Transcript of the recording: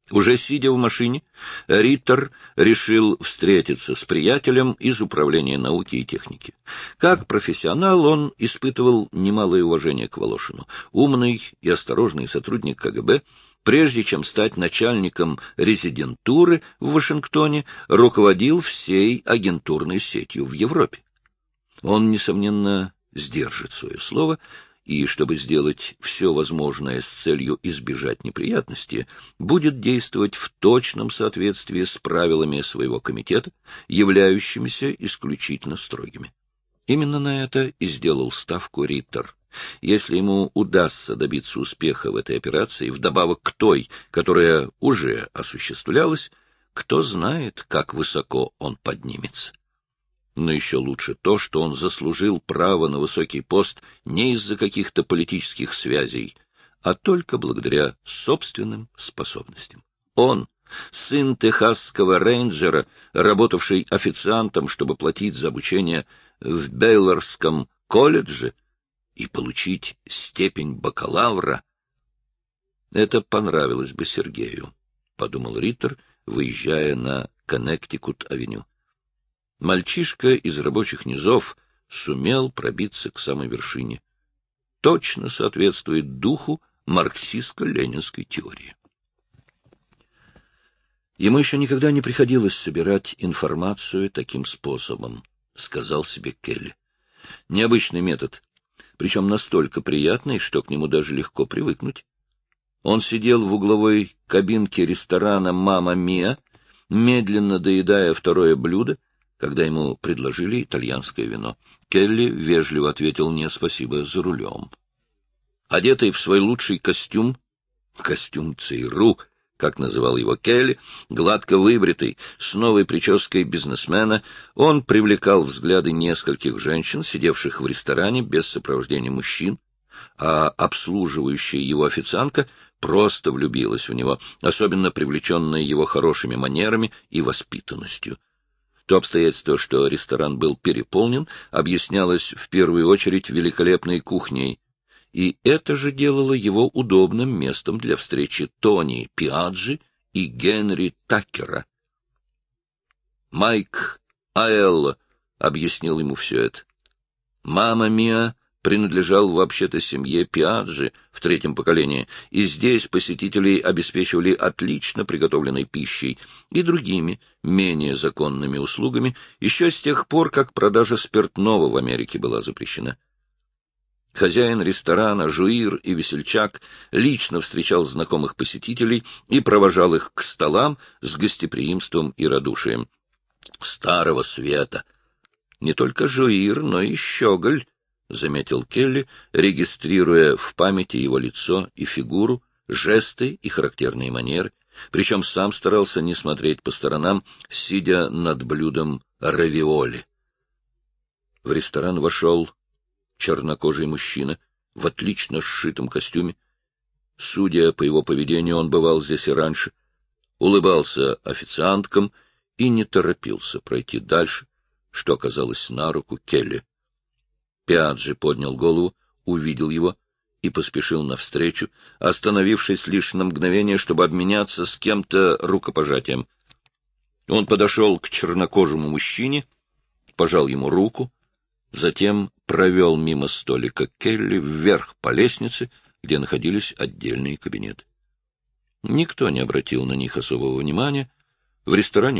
Уже сидя в машине, Риттер решил встретиться с приятелем из Управления науки и техники. Как профессионал он испытывал немалое уважение к Волошину. Умный и осторожный сотрудник КГБ, прежде чем стать начальником резидентуры в Вашингтоне, руководил всей агентурной сетью в Европе. Он, несомненно, сдержит свое слово, и, чтобы сделать все возможное с целью избежать неприятностей, будет действовать в точном соответствии с правилами своего комитета, являющимися исключительно строгими. Именно на это и сделал ставку Риттер. Если ему удастся добиться успеха в этой операции, вдобавок к той, которая уже осуществлялась, кто знает, как высоко он поднимется. Но еще лучше то, что он заслужил право на высокий пост не из-за каких-то политических связей, а только благодаря собственным способностям. Он, сын техасского рейнджера, работавший официантом, чтобы платить за обучение в Бейлорском колледже и получить степень бакалавра, это понравилось бы Сергею, — подумал Риттер, выезжая на Коннектикут-авеню. Мальчишка из рабочих низов сумел пробиться к самой вершине. Точно соответствует духу марксистско-ленинской теории. Ему еще никогда не приходилось собирать информацию таким способом, — сказал себе Келли. Необычный метод, причем настолько приятный, что к нему даже легко привыкнуть. Он сидел в угловой кабинке ресторана «Мамма Миа», медленно доедая второе блюдо, когда ему предложили итальянское вино. Келли вежливо ответил: «Не, спасибо, за рулем». Одетый в свой лучший костюм ЦРУ, как называл его Келли, гладко выбритый, с новой прической бизнесмена, он привлекал взгляды нескольких женщин, сидевших в ресторане без сопровождения мужчин, а обслуживающая его официантка просто влюбилась в него, особенно привлеченная его хорошими манерами и воспитанностью. То обстоятельство, что ресторан был переполнен, объяснялось в первую очередь великолепной кухней, и это же делало его удобным местом для встречи Тони Пиаджи и Генри Таккера. Майк Аэлло объяснил ему все это. «Мамма Миа» принадлежал вообще-то семье Пиаджи в третьем поколении, и здесь посетителей обеспечивали отлично приготовленной пищей и другими, менее законными услугами, еще с тех пор, как продажа спиртного в Америке была запрещена. Хозяин ресторана, жуир и весельчак лично встречал знакомых посетителей и провожал их к столам с гостеприимством и радушием. Старого света! Не только жуир, но и щеголь, — заметил Келли, регистрируя в памяти его лицо и фигуру, жесты и характерные манеры, причем сам старался не смотреть по сторонам, сидя над блюдом равиоли. В ресторан вошел чернокожий мужчина в отлично сшитом костюме. Судя по его поведению, он бывал здесь и раньше, улыбался официанткам и не торопился пройти дальше, что оказалось на руку Келли. Пиаджи поднял голову, увидел его и поспешил навстречу, остановившись лишь на мгновение, чтобы обменяться с кем-то рукопожатием. Он подошел к чернокожему мужчине, пожал ему руку, затем провел мимо столика Келли вверх по лестнице, где находились отдельные кабинеты. Никто не обратил на них особого внимания. В ресторане